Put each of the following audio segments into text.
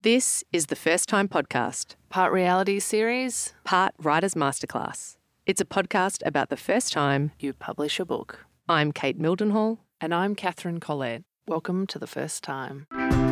This is the First Time Podcast, Part reality series, part Writer's Masterclass. It's a podcast about the first time you publish a book. I'm Kate Mildenhall. And I'm Catherine Collette. Welcome to The First Time.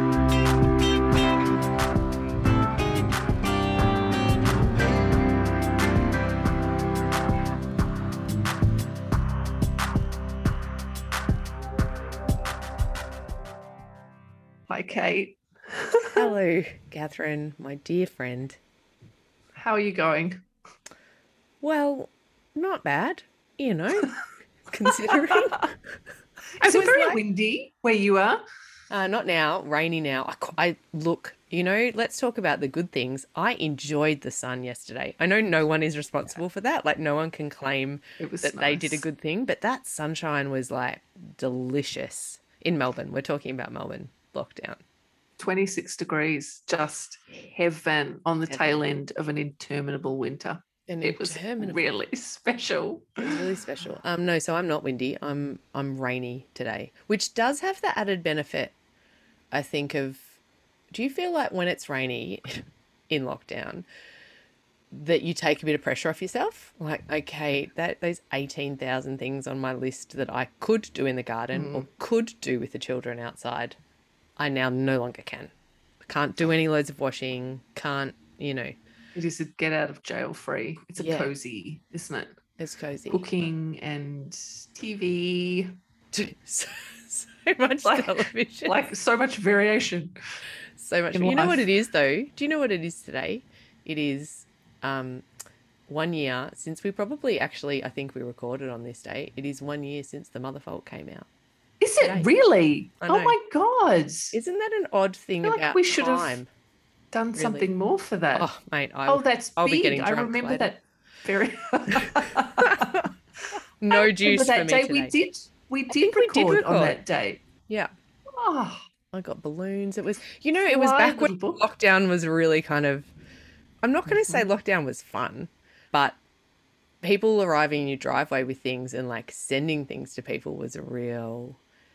Hi, Kate. Hello, Catherine, my dear friend. How are you going? Well, not bad, you know, considering. Is it very windy where you are? Not now, rainy now. I look, you know, let's talk about the good things. I enjoyed the sun yesterday. I know no one is responsible for that. Like, no one can claim that they did a good thing, but that sunshine was like delicious in Melbourne. We're talking about Melbourne lockdown. 26 degrees, just heaven on the tail end of an interminable winter. And it was really special. It was really special. No, so I'm not windy. I'm rainy today, which does have the added benefit, I think, of, do you feel like when it's rainy in lockdown that you take a bit of pressure off yourself? Like, okay, those 18,000 things on my list that I could do in the garden or could do with the children outside, I now no longer can. I can't do any loads of washing, can't, you know. It is a get out of jail free. It's a cozy, isn't it? It's cozy. Cooking and TV. So much television. Like so much variation. So much. You know what it is though? Do you know what it is today? It is 1 year since we probably actually, I think we recorded on this day. It is 1 year since The Motherfault came out. Is it really? Oh my God. Isn't that an odd thing about like we should time? Have done something more for that. Oh, mate. That's I'll big. Be getting drunk I remember later. that very. No juice for me day today. We did record on that day. Yeah. Oh, I got balloons. It was, you know, it was back when lockdown was really kind of, I'm not going to say lockdown was fun, but people arriving in your driveway with things and like sending things to people was a real,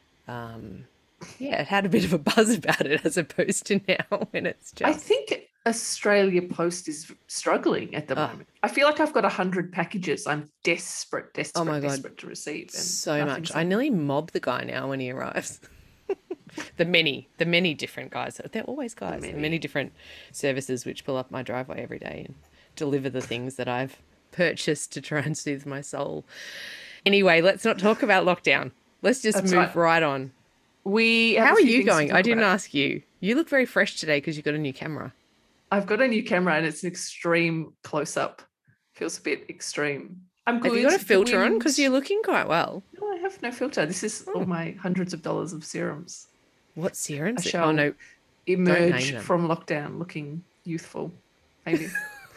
it had a bit of a buzz about it as opposed to now when it's just. I think Australia Post is struggling at the moment. I feel like I've got 100 packages. I'm desperate to receive. And so much. I nearly mob the guy now when he arrives. the many different guys. They're always guys. The many different services which pull up my driveway every day and deliver the things that I've purchased to try and soothe my soul. Anyway, let's not talk about lockdown. Let's just move right on. How are you going? I didn't ask you. You look very fresh today because you've got a new camera. I've got a new camera and it's an extreme close-up. Feels a bit extreme. I'm good. Have you got a filter on? Because you're looking quite well. No, I have no filter. This is all my hundreds of dollars of serums. What serums? I shall emerge from lockdown looking youthful. Maybe.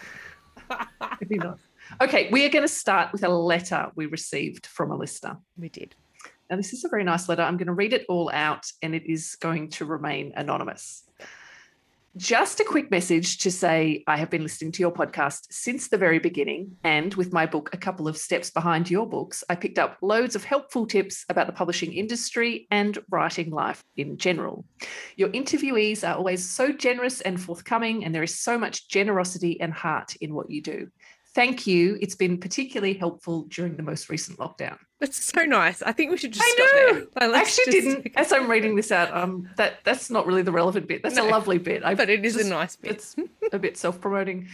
Maybe not. Okay, we are going to start with a letter we received from a listener. We did. Now, this is a very nice letter. I'm going to read it all out and it is going to remain anonymous. Just a quick message to say I have been listening to your podcast since the very beginning, and with my book, A Couple of Steps Behind Your Books, I picked up loads of helpful tips about the publishing industry and writing life in general. Your interviewees are always so generous and forthcoming, and there is so much generosity and heart in what you do. Thank you. It's been particularly helpful during the most recent lockdown. That's so nice. I think we should just stop there. I actually didn't. As I'm reading this out, that's not really the relevant bit. That's a lovely bit. But it is a nice bit. It's a bit self-promoting.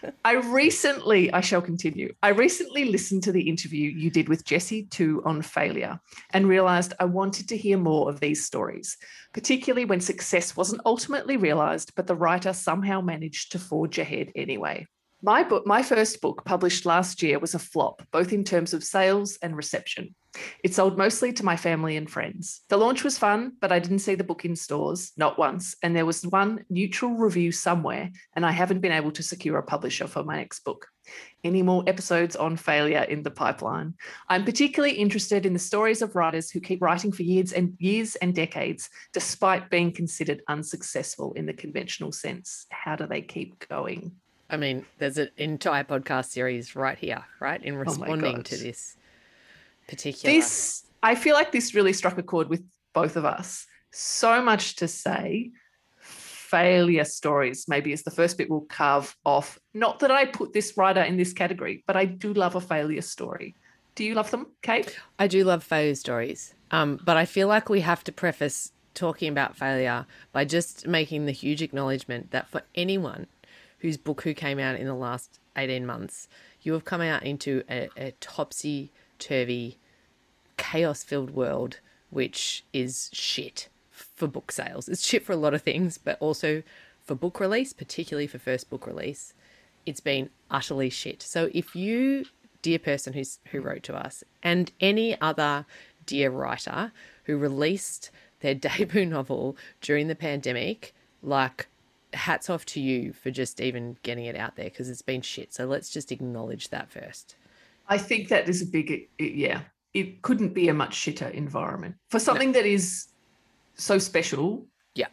I shall continue. I recently listened to the interview you did with Jessie Tu on failure and realised I wanted to hear more of these stories, particularly when success wasn't ultimately realised, but the writer somehow managed to forge ahead anyway. My first book, published last year, was a flop, both in terms of sales and reception. It sold mostly to my family and friends. The launch was fun, but I didn't see the book in stores, not once, and there was one neutral review somewhere, and I haven't been able to secure a publisher for my next book. Any more episodes on failure in the pipeline? I'm particularly interested in the stories of writers who keep writing for years and decades, despite being considered unsuccessful in the conventional sense. How do they keep going? I mean, there's an entire podcast series right here, right, in responding to this particular. I feel like this really struck a chord with both of us. So much to say, failure stories maybe is the first bit we'll carve off. Not that I put this writer in this category, but I do love a failure story. Do you love them, Kate? I do love failure stories, but I feel like we have to preface talking about failure by just making the huge acknowledgement that for anyone whose book who came out in the last 18 months, you have come out into a topsy-turvy, chaos-filled world, which is shit for book sales. It's shit for a lot of things, but also for book release, particularly for first book release, it's been utterly shit. So if you, dear person who wrote to us, and any other dear writer who released their debut novel during the pandemic, like, hats off to you for just even getting it out there, because it's been shit. So let's just acknowledge that first. I think that is a big, yeah, it couldn't be a much shitter environment for something that is so special. Yeah,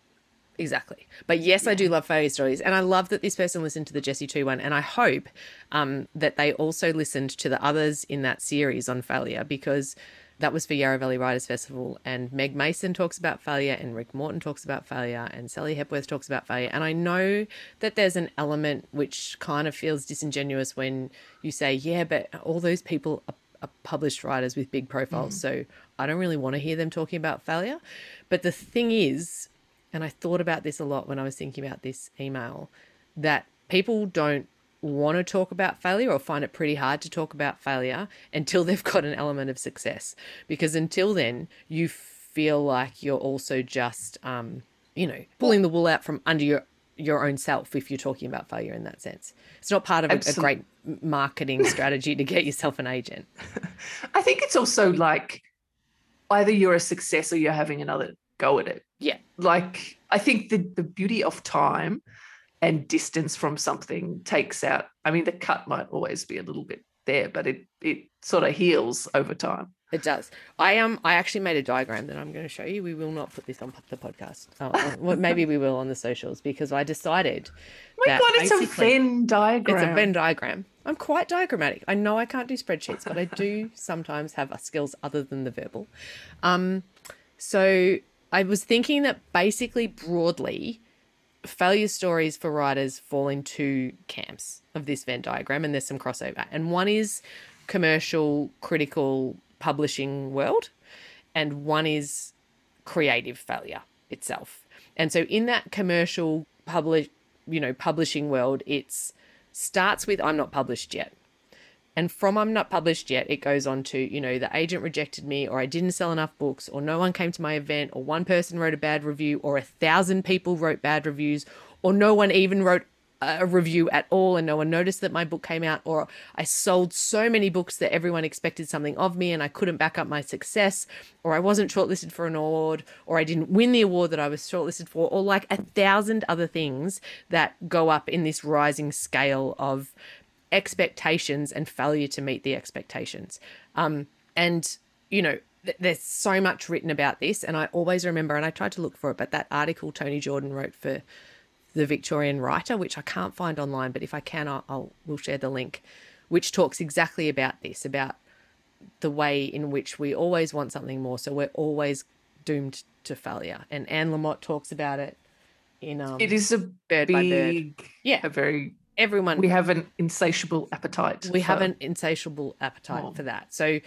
exactly. But yes, I do love failure stories. And I love that this person listened to the Jessie 2 one. And I hope that they also listened to the others in that series on failure, because that was for Yarra Valley Writers Festival, and Meg Mason talks about failure, and Rick Morton talks about failure, and Sally Hepworth talks about failure. And I know that there's an element which kind of feels disingenuous when you say, yeah, but all those people are published writers with big profiles, so I don't really want to hear them talking about failure. But the thing is, and I thought about this a lot when I was thinking about this email, that people don't want to talk about failure, or find it pretty hard to talk about failure, until they've got an element of success. Because until then, you feel like you're also just, pulling the wool out from under your own self if you're talking about failure in that sense. It's not part of a great marketing strategy to get yourself an agent. I think it's also like either you're a success or you're having another go at it. Yeah. Like, I think the beauty of time and distance from something takes out, I mean, the cut might always be a little bit there, but it sort of heals over time. It does. I actually made a diagram that I'm going to show you. We will not put this on the podcast. Well, maybe we will on the socials, because I decided God, it's a Venn diagram. It's a Venn diagram. I'm quite diagrammatic. I know I can't do spreadsheets, but I do sometimes have skills other than the verbal. So I was thinking that basically, broadly, failure stories for writers fall into camps of this Venn diagram, and there's some crossover. And one is commercial, critical publishing world, and one is creative failure itself. And so in that commercial publishing world, it starts with I'm not published yet. And from I'm not published yet, it goes on to, the agent rejected me, or I didn't sell enough books, or no one came to my event, or one person wrote a bad review, or 1,000 people wrote bad reviews, or no one even wrote a review at all and no one noticed that my book came out, or I sold so many books that everyone expected something of me and I couldn't back up my success, or I wasn't shortlisted for an award, or I didn't win the award that I was shortlisted for, or like 1,000 other things that go up in this rising scale of expectations and failure to meet the expectations. There's so much written about this, and I always remember, and I tried to look for it, but that article Tony Jordan wrote for the Victorian Writer, which I can't find online, but if I can, we'll share the link, which talks exactly about this, about the way in which we always want something more, so we're always doomed to failure. And Anne Lamott talks about it in it is a Bird by Bird. Yeah, a very everyone. We have an insatiable appetite. We have an insatiable appetite for that. So,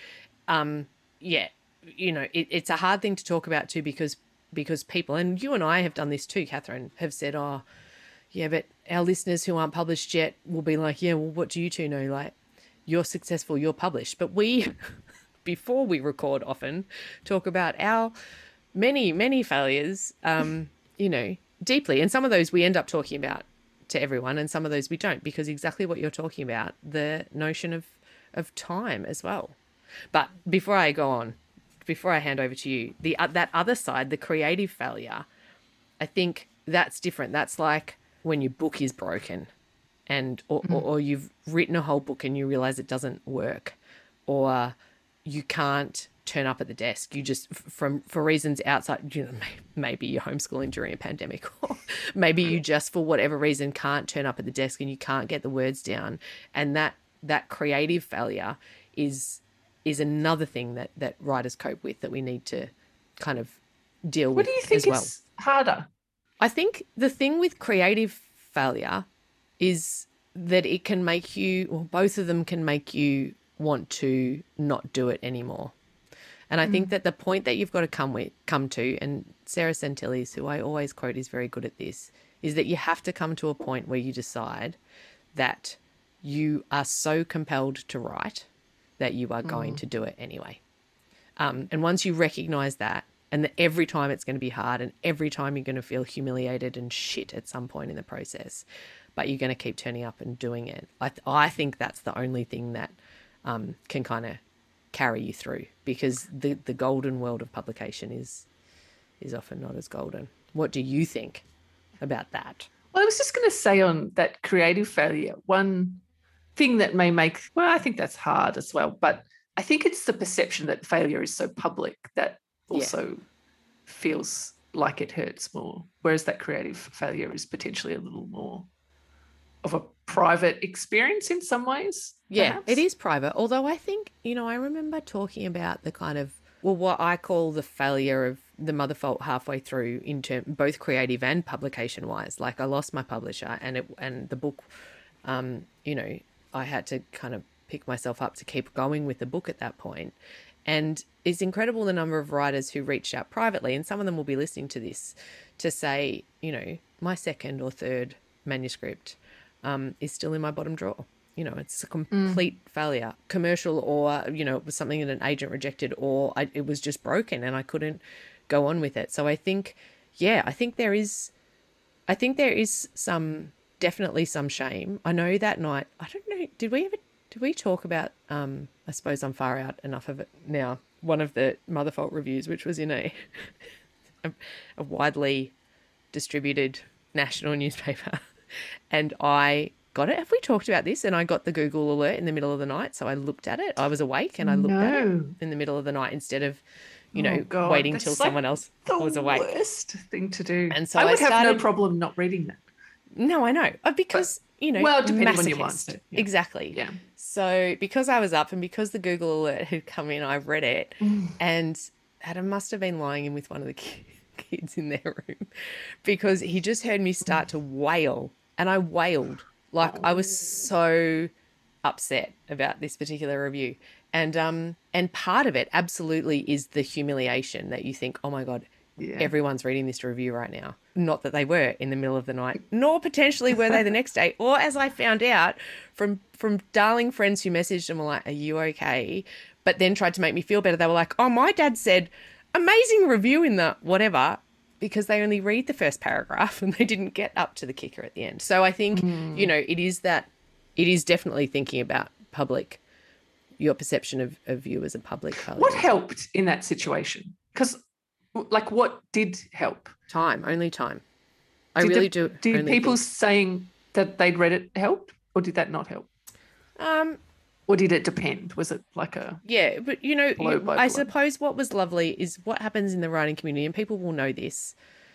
it's a hard thing to talk about too, because people, and you and I have done this too, Catherine, have said, oh, yeah, but our listeners who aren't published yet will be like, yeah, well, what do you two know? Like, you're successful, you're published. But we, before we record, often talk about our many, many failures, deeply. And some of those we end up talking about to everyone, and some of those we don't, because exactly what you're talking about, the notion of time as well. But before I go on, before I hand over to you, that other side, the creative failure, I think that's different. That's like when your book is broken, or you've written a whole book and you realize it doesn't work, or you can't turn up at the desk. You just, for reasons outside, maybe you're homeschooling during a pandemic, or maybe you just, for whatever reason, can't turn up at the desk and you can't get the words down. And that creative failure is another thing that writers cope with, that we need to kind of deal with. What do you think as well. is harder? I think the thing with creative failure is that it can make you, or both of them can make you want to not do it anymore. And I think that the point that you've got to come to, and Sarah Santillis, who I always quote, is very good at this, is that you have to come to a point where you decide that you are so compelled to write that you are going to do it anyway. And once you recognize that, and that every time it's going to be hard and every time you're going to feel humiliated and shit at some point in the process, but you're going to keep turning up and doing it. I think that's the only thing that can kind of carry you through, because the golden world of publication is often not as golden. What do you think about that? Well, I was just going to say on that creative failure, one thing that may make, well, I think that's hard as well, but I think it's the perception that failure is so public that also feels like it hurts more, whereas that creative failure is potentially a little more of a private experience in some ways. Yeah, perhaps. it is private. Although I think, I remember talking about the kind of, what I call the failure of the mother fault halfway through in both creative and publication wise. Like I lost my publisher and the book, I had to kind of pick myself up to keep going with the book at that point. And it's incredible the number of writers who reached out privately, and some of them will be listening to this, to say, my second or third manuscript is still in my bottom drawer. It's a complete failure, commercial, or, it was something that an agent rejected, or it was just broken and I couldn't go on with it. So I think, I think there is definitely some shame. I know that night, I don't know, did we talk about, I suppose I'm far out enough of it now, one of the Mother Fault reviews, which was in a widely distributed national newspaper. And I got it. Have we talked about this? And I got the Google alert in the middle of the night. So I looked at it. I was awake and I looked at it in the middle of the night instead of, waiting till someone else was awake. The worst thing to do. And so I would have no problem not reading that. No, I know. Because, well, depending on your masochist. mindset. Yeah. Exactly. Yeah. So because I was up and because the Google alert had come in, I read it and Adam must have been lying in with one of the kids in their room, because he just heard me start to wail, and I wailed. Like I was so upset about this particular review. And part of it absolutely is the humiliation that you think, oh my God, everyone's reading this review right now. Not that they were in the middle of the night, nor potentially were they the next day. Or as I found out from darling friends who messaged and were like, are you okay? But then tried to make me feel better. They were like, oh, my dad said amazing review in the whatever, because they only read the first paragraph and they didn't get up to the kicker at the end. So I think, it is definitely thinking about your perception of you as a public failure. What helped in that situation? Because, what did help? Only time. Did people saying that they'd read it help, or did that not help? Or did it depend? Was it like a... Yeah, but, I suppose what was lovely is what happens in the writing community, and people will know this,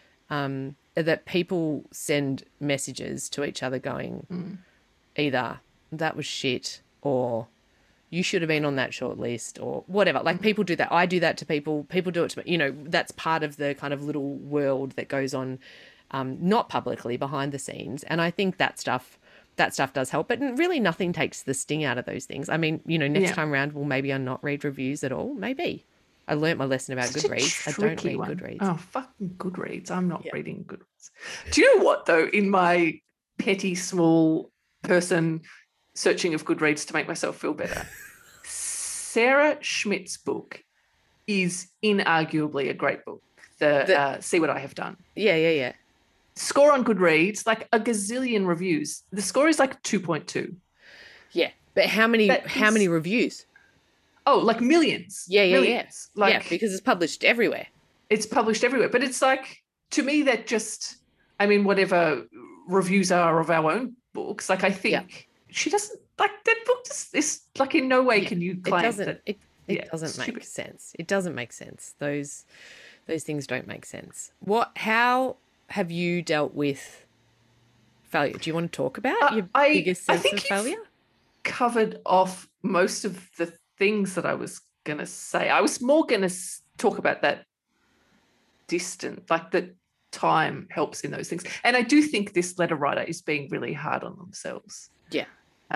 that people send messages to each other going either that was shit or you should have been on that short list or whatever. Like people do that. I do that to people. People do it to me. That's part of the kind of little world that goes on, not publicly, behind the scenes. And I think that stuff does help, but really nothing takes the sting out of those things. I mean, next time around, maybe I'll not read reviews at all. Maybe. I learnt my lesson about Goodreads. I don't read Goodreads. Oh, fucking Goodreads. I'm not reading Goodreads. Do you know what, though, in my petty, small person searching of Goodreads to make myself feel better, Sarah Schmidt's book is inarguably a great book, See What I Have Done. Yeah. Score on Goodreads, like a gazillion reviews. The score is like 2.2. Yeah, but how many reviews? Oh, like millions. Yeah. Millions. Because it's published everywhere. It's published everywhere. But it's like, to me, that just, whatever reviews are of our own books, I think she doesn't, that book just is, in no way can you claim that. It doesn't make sense. It doesn't make sense. Those things don't make sense. How have you dealt with failure? Do you want to talk about your biggest sense of failure? Covered off most of the things that I was going to say. I was more going to talk about that the time helps in those things. And I do think this letter writer is being really hard on themselves. Yeah.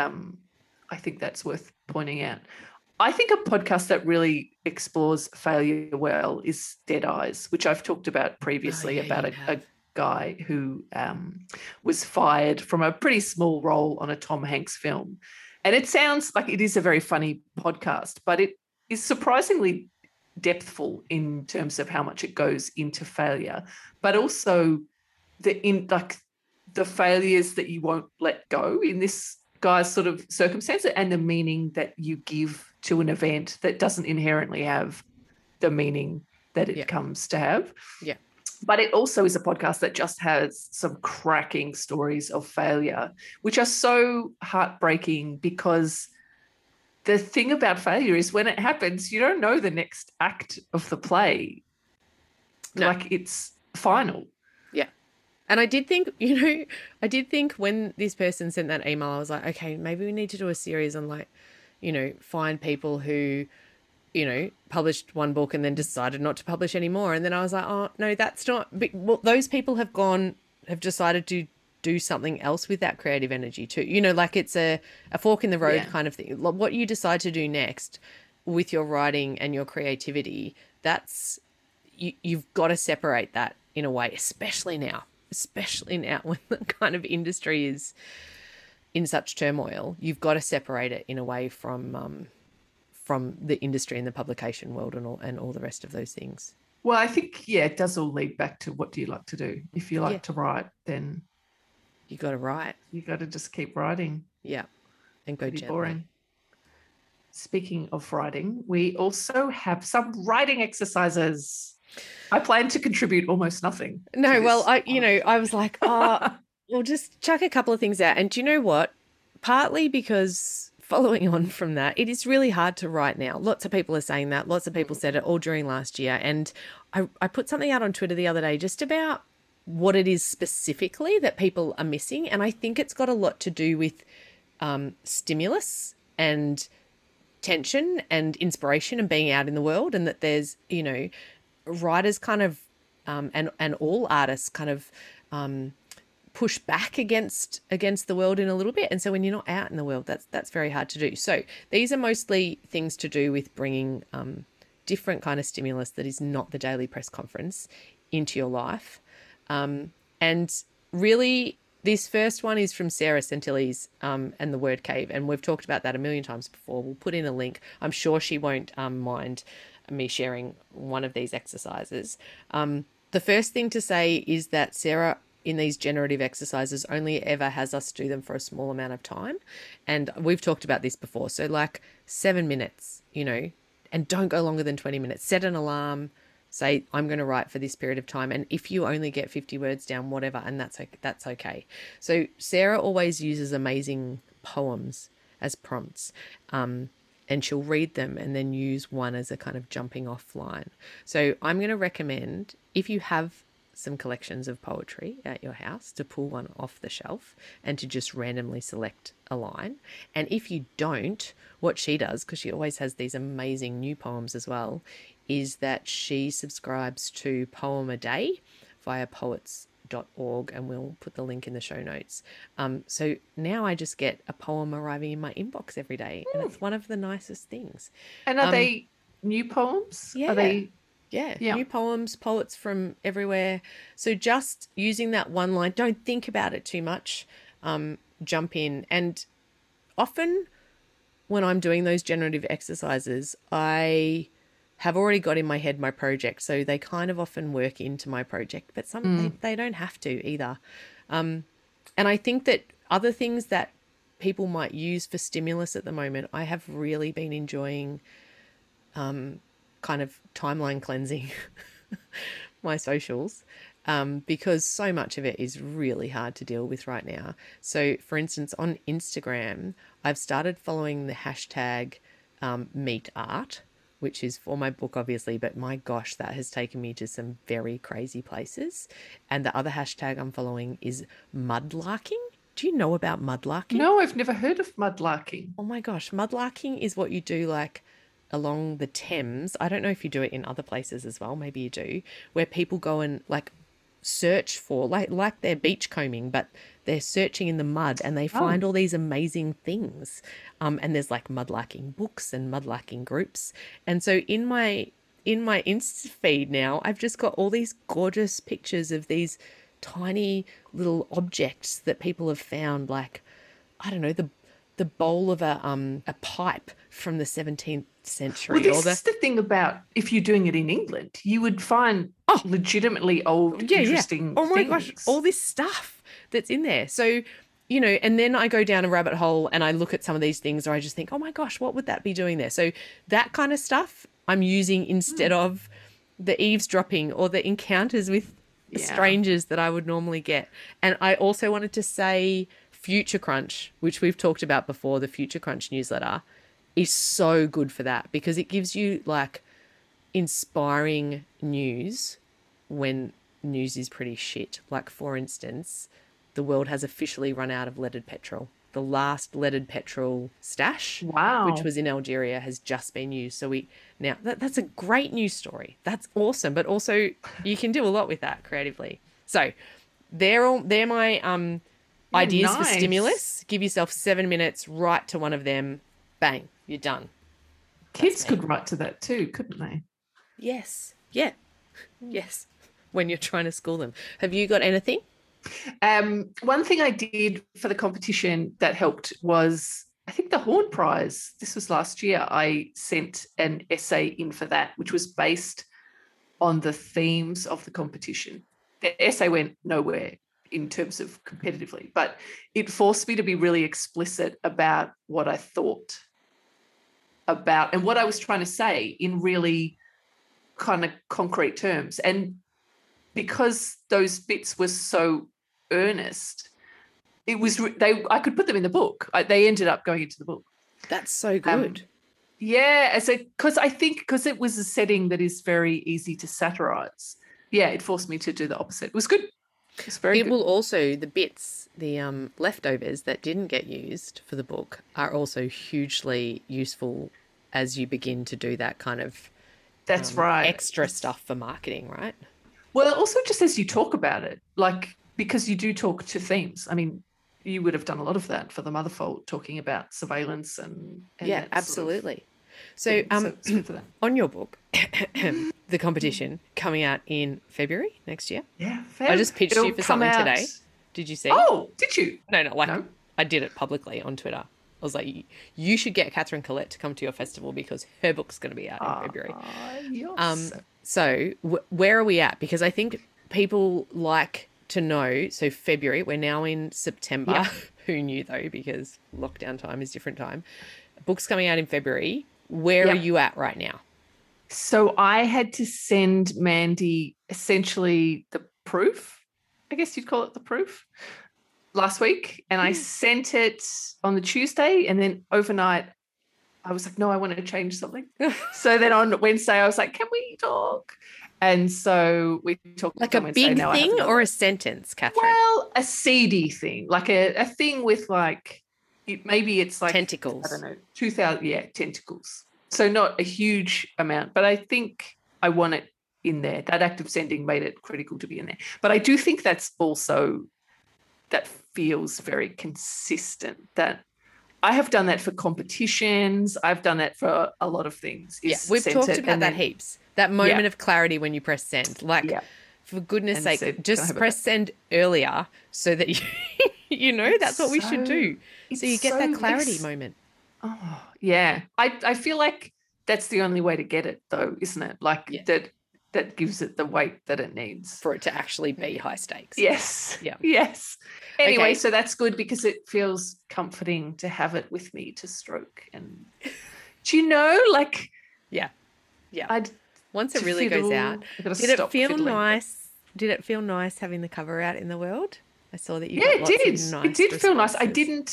I think that's worth pointing out. I think a podcast that really explores failure well is Dead Eyes, which I've talked about previously, about a guy who was fired from a pretty small role on a Tom Hanks film. And it sounds like it is a very funny podcast, but it is surprisingly depthful in terms of how much it goes into failure, but also the failures that you won't let go in this guy's sort of circumstance, and the meaning that you give to an event that doesn't inherently have the meaning that it comes to have. Yeah. But it also is a podcast that just has some cracking stories of failure, which are so heartbreaking, because the thing about failure is when it happens, you don't know the next act of the play. No. Like, it's final. Yeah. And I did think when this person sent that email, I was like, okay, maybe we need to do a series on, like, find people who, published one book and then decided not to publish anymore. And then I was like, oh, no, that's not. Well, those people have decided to do something else with that creative energy too. Like, it's a fork in the road kind of thing. What you decide to do next with your writing and your creativity, that's, you've got to separate that in a way, especially now when the kind of industry is in such turmoil. You've got to separate it in a way from the industry and the publication world and all the rest of those things. Well, I think, it does all lead back to, what do you like to do? If you like to write, then you got to write. You got to just keep writing. Yeah, and go gently. Boring. Speaking of writing, we also have some writing exercises. I plan to contribute almost nothing. No, well, I was like, we'll just chuck a couple of things out. And do you know what? Partly because, following on from that, it is really hard to write now. Lots of people are saying that. Lots of people said it all during last year. And I put something out on Twitter the other day just about what it is specifically that people are missing. And I think it's got a lot to do with stimulus and tension and inspiration and being out in the world, and that there's, writers kind of and all artists kind of push back against the world in a little bit. And so when you're not out in the world, that's very hard to do. So these are mostly things to do with bringing different kind of stimulus that is not the daily press conference into your life. And really, this first one is from Sarah Santilli's and the Word Cave. And we've talked about that a million times before. We'll put in a link. I'm sure she won't mind me sharing one of these exercises. The first thing to say is that Sarah, in these generative exercises, only ever has us do them for a small amount of time. And we've talked about this before. So like 7 minutes, and don't go longer than 20 minutes. Set an alarm. Say, I'm going to write for this period of time. And if you only get 50 words down, whatever, and that's okay. So Sarah always uses amazing poems as prompts. And she'll read them and then use one as a kind of jumping off line. So I'm going to recommend, if you have some collections of poetry at your house, to pull one off the shelf and to just randomly select a line. And if you don't, what she does, because she always has these amazing new poems as well, is that she subscribes to Poem a Day via poets.org, and we'll put the link in the show notes. So now I just get a poem arriving in my inbox every day, and it's one of the nicest things. And are they new poems? Yeah. Are they... Yeah, new poems, poets from everywhere. So just using that one line, don't think about it too much, jump in. And often when I'm doing those generative exercises, I have already got in my head my project, so they kind of often work into my project, but they don't have to either. And I think that other things that people might use for stimulus at the moment, I have really been enjoying kind of timeline cleansing my socials, because so much of it is really hard to deal with right now. So for instance, on Instagram, I've started following the hashtag Meet Art, which is for my book, obviously, but my gosh, that has taken me to some very crazy places. And the other hashtag I'm following is mudlarking. Do you know about mudlarking? No, I've never heard of mudlarking. Oh my gosh, mudlarking is what you do like along the Thames. I don't know if you do it in other places as well, maybe you do, where people go and like search for, like they're beachcombing, but they're searching in the mud and they find all these amazing things. And there's like mudlarking books and mudlarking groups. And so in my Insta feed now, I've just got all these gorgeous pictures of these tiny little objects that people have found, like, I don't know, the bowl of a pipe from the 17th century. Well, this is the thing about if you're doing it in England, you would find legitimately old, interesting Oh my things. gosh, all this stuff that's in there. So, you know, and then I go down a rabbit hole and I look at some of these things, or I just think, oh my gosh, what would that be doing there? So that kind of stuff I'm using instead of the eavesdropping or the encounters with strangers that I would normally get. And I also wanted to say Future Crunch, which we've talked about before, the Future Crunch newsletter is so good for that because it gives you like inspiring news when news is pretty shit. Like, for instance, the world has officially run out of leaded petrol. The last leaded petrol stash, which was in Algeria, has just been used. So that's a great news story. That's awesome. But also you can do a lot with that creatively. So they're my ideas for stimulus. Give yourself 7 minutes, write to one of them, bang, you're done. Kids could write to that too, couldn't they? Yes. Yeah. Yes. When you're trying to school them. Have you got anything? One thing I did for the competition that helped was, I think, the Horn Prize. This was last year. I sent an essay in for that, which was based on the themes of the competition. The essay went nowhere in terms of competitively, but it forced me to be really explicit about what I thought about and what I was trying to say in really kind of concrete terms. And because those bits were so earnest, it was I could put them in the book. They ended up going into the book. That's so good. Because it was a setting that is very easy to satirize. Yeah, it forced me to do the opposite. It was good. It was very good. It will also, the bits, the leftovers that didn't get used for the book are also hugely useful as you begin to do that kind of That's right. extra stuff for marketing, right? Well, also just as you talk about it, like, because you do talk to themes. I mean, you would have done a lot of that for the Motherfold, talking about surveillance and yeah, absolutely. So, on your book, the competition coming out in February next year. Yeah, I just pitched you for something today. Did you see? Oh, did you? No. I did it publicly on Twitter. I was like, you should get Catherine Collette to come to your festival because her book's going to be out in February. So where are we at? Because I think people like to know. So February, we're now in September. Yep. Who knew though? Because lockdown time is different time. Book's coming out in February. Where are you at right now? So I had to send Mandy essentially the proof. I guess you'd call it the proof. Last week, and I sent it on the Tuesday, and then overnight I was like, no, I want to change something. So then on Wednesday I was like, can we talk? And so we talked like a big thing or a sentence, Catherine? Well, a seedy thing, like a thing with like maybe it's like tentacles. I don't know, 2,000 tentacles. So not a huge amount, but I think I want it in there. That act of sending made it critical to be in there. But I do think that's also, that feels very consistent. That I have done that for competitions. I've done that for a lot of things. Yeah, we've talked about that heaps. That moment of clarity when you press send. Like, for goodness sake, just press send earlier so that you know that's what we should do. So you get that clarity moment. Oh, yeah. I feel like that's the only way to get it, though, isn't it? Like that gives it the weight that it needs. For it to actually be high stakes. Yes. Yeah. Yes. Anyway, so that's good because it feels comforting to have it with me to stroke. And do you know, like... Yeah. Once it really goes out, did it feel nice? Did it feel nice having the cover out in the world? I saw that you got lots of nice it did feel nice. I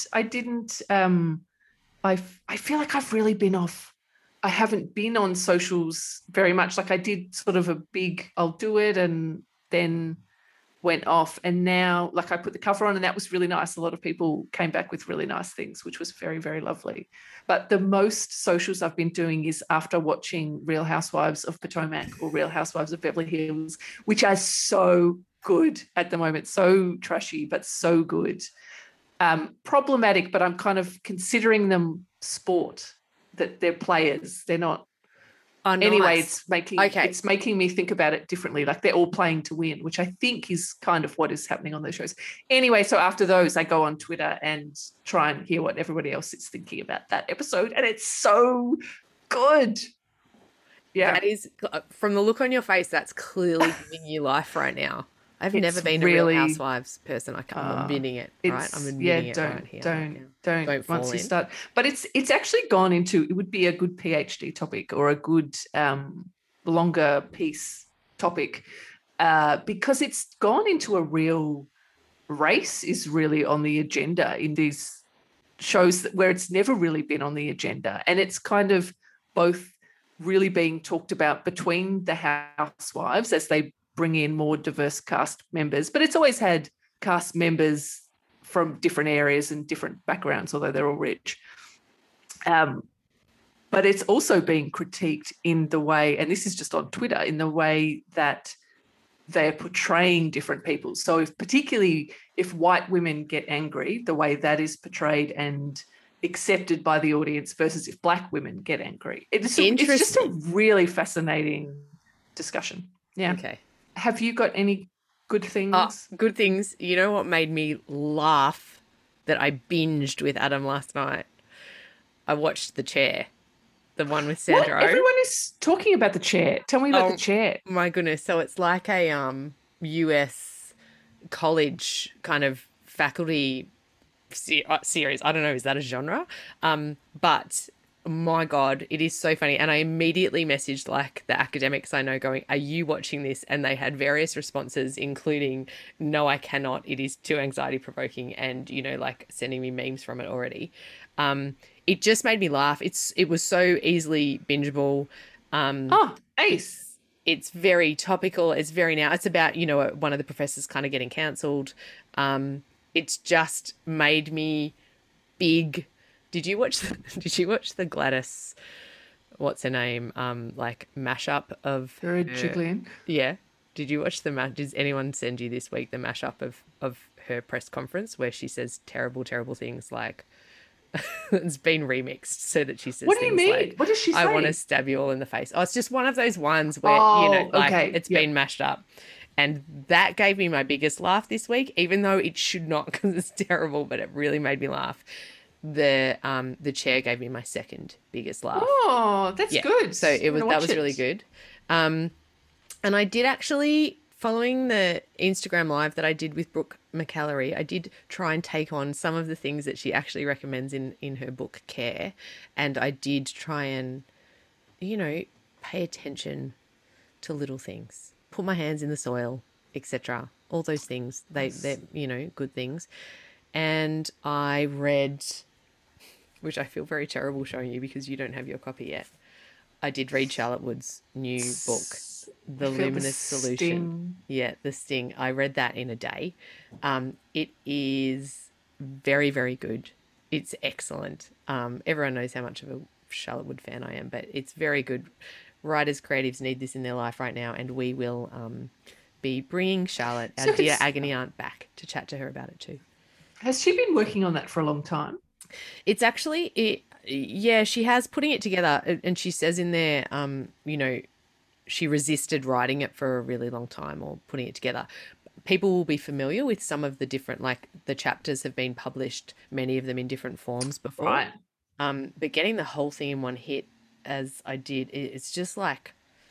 feel like I've really been off. I haven't been on socials very much. Like I did sort of a big, I'll do it, and then went off. And now, like I put the cover on and that was really nice. A lot of people came back with really nice things, which was very, very lovely. But the most socials I've been doing is after watching Real Housewives of Potomac or Real Housewives of Beverly Hills, which are so good at the moment. So trashy, but so good. Problematic, but I'm kind of considering them sport, that they're players. They're not. Oh, nice. Anyway, Okay. it's making me think about it differently. Like they're all playing to win, which I think is kind of what is happening on those shows. Anyway, so after those, I go on Twitter and try and hear what everybody else is thinking about that episode, and it's so good. Yeah, That is, from the look on your face, that's clearly giving you life right now. I've It's never been really- a Real Housewives person. I'm admitting it, right? I'm admitting it right here. Don't fall once you in. start. But it's actually gone into, it would be a good PhD topic or a good longer piece topic, because it's gone into a real race is really on the agenda in these shows where it's never really been on the agenda, and it's kind of both really being talked about between the housewives as they bring in more diverse cast members, but it's always had cast members from different areas and different backgrounds, although they're all rich. But it's also being critiqued in the way, and this is just on Twitter, in the way that they're portraying different people. So particularly if white women get angry, the way that is portrayed and accepted by the audience versus if black women get angry. It's just a really fascinating discussion. Yeah. Okay. Have you got any good things? Good things. You know what made me laugh that I binged with Adam last night? I watched The Chair, the one with Sandra. What? Everyone is talking about The Chair. Tell me about The Chair. My goodness. So it's like a US college kind of faculty series. I don't know, is that a genre? But my God, it is so funny. And I immediately messaged like the academics I know going, are you watching this? And they had various responses, including, no, I cannot. It is too anxiety provoking. And, you know, like sending me memes from it already. It just made me laugh. It was so easily bingeable. Ace. It's very topical. It's very now. It's about, you know, one of the professors kind of getting cancelled. It's just made me big. Did you watch the Gladys, what's her name, like mashup of Very jiggling. Yeah. Did you watch did anyone send you this week the mashup of her press conference where she says terrible, terrible things like it's been remixed so that she says what do you things mean? like, what does she say? I want to stab you all in the face. Oh, it's just one of those ones where, you know, like it's been mashed up. And that gave me my biggest laugh this week, even though it should not because it's terrible, but it really made me laugh. The Chair gave me my second biggest laugh. Oh, that's good. So that was really good. And I did actually, following the Instagram live that I did with Brooke McAlary, I did try and take on some of the things that she actually recommends in her book Care, and I did try and, you know, pay attention to little things, put my hands in the soil, etc. All those things, they're, you know, good things. And I read, which I feel very terrible showing you because you don't have your copy yet. I did read Charlotte Wood's new book, The Luminous Solution. Yeah, The Sting. I read that in a day. It is very, very good. It's excellent. Everyone knows how much of a Charlotte Wood fan I am, but it's very good. Writers, creatives need this in their life right now, and we will be bringing Charlotte, our dear agony aunt, back to chat to her about it too. Has she been working on that for a long time? It's actually, yeah, she has, putting it together, and she says in there, you know, she resisted writing it for a really long time or putting it together. People will be familiar with some of the different, like the chapters have been published, many of them in different forms before. Right. But getting the whole thing in one hit, as I did, it's just like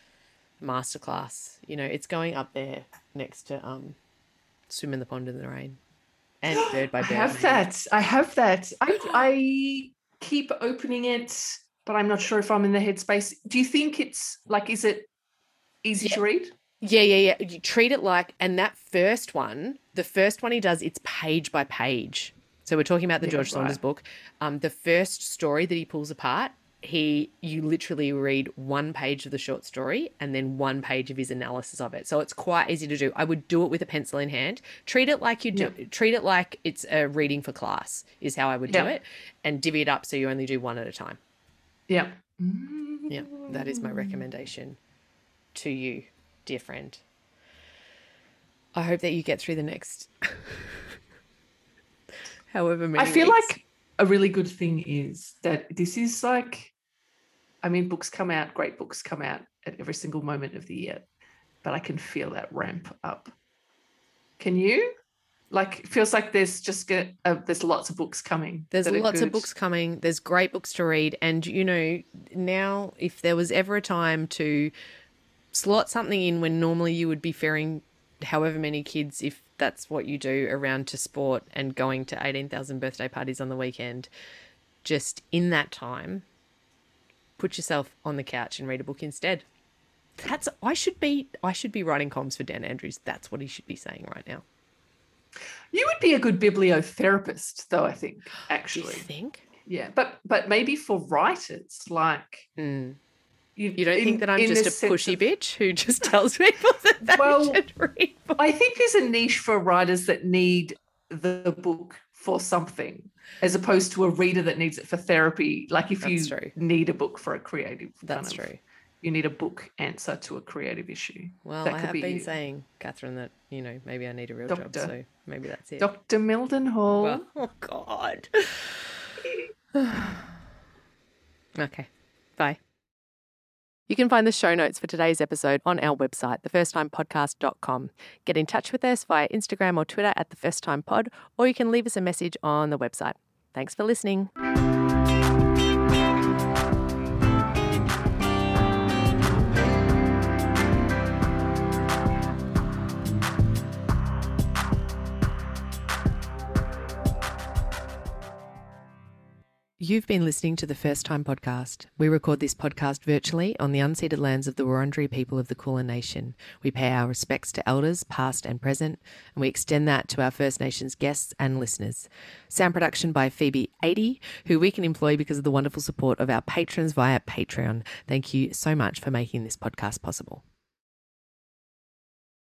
masterclass. You know, it's going up there next to Swim in the Pond in the Rain. And Bird by Bird. I have that. I keep opening it, but I'm not sure if I'm in the headspace. Do you think it's like, is it easy to read? Yeah. You treat it like, and that first one, the first one he does, it's page by page. So we're talking about the George Saunders book. The first story that he pulls apart, you literally read one page of the short story and then one page of his analysis of it. So it's quite easy to do. I would do it with a pencil in hand. Treat it like treat it like it's a reading for class is how I would do it, and divvy it up so you only do one at a time. Yeah. Yeah, that is my recommendation to you, dear friend. I hope that you get through the next however many I feel weeks. like a really good thing is that this is like, I mean, books come out, great books come out at every single moment of the year, but I can feel that ramp up. Can you? Like, it feels like there's just there's lots of books coming. There's that are lots of good. books coming. There's great books to read. And, you know, now if there was ever a time to slot something in when normally you would be ferrying however many kids, if that's what you do, around to sport and going to 18,000 birthday parties on the weekend, just in that time, put yourself on the couch and read a book instead. I should be writing columns for Dan Andrews. That's what he should be saying right now. You would be a good bibliotherapist, though, I think, Do you actually. think? Yeah, but maybe for writers, like You don't think that I'm just a pushy bitch who just tells people that they should read books? I think there's a niche for writers that need the book for something, as opposed to a reader that needs it for therapy. Like if That's you true. need a book for a creative, That's true. You need a book answer to a creative issue. Well, that I could have be been you. saying, Catherine, that, you know, maybe I need a real job, Doctor. so maybe that's it. Dr. Mildenhall. Well, oh, God. Okay, bye. You can find the show notes for today's episode on our website, thefirsttimepodcast.com. Get in touch with us via Instagram or Twitter at thefirsttimepod, or you can leave us a message on the website. Thanks for listening. You've been listening to the First Time Podcast. We record this podcast virtually on the unceded lands of the Wurundjeri people of the Kulin Nation. We pay our respects to elders, past and present, and we extend that to our First Nations guests and listeners. Sound production by Phoebe 80, who we can employ because of the wonderful support of our patrons via Patreon. Thank you so much for making this podcast possible.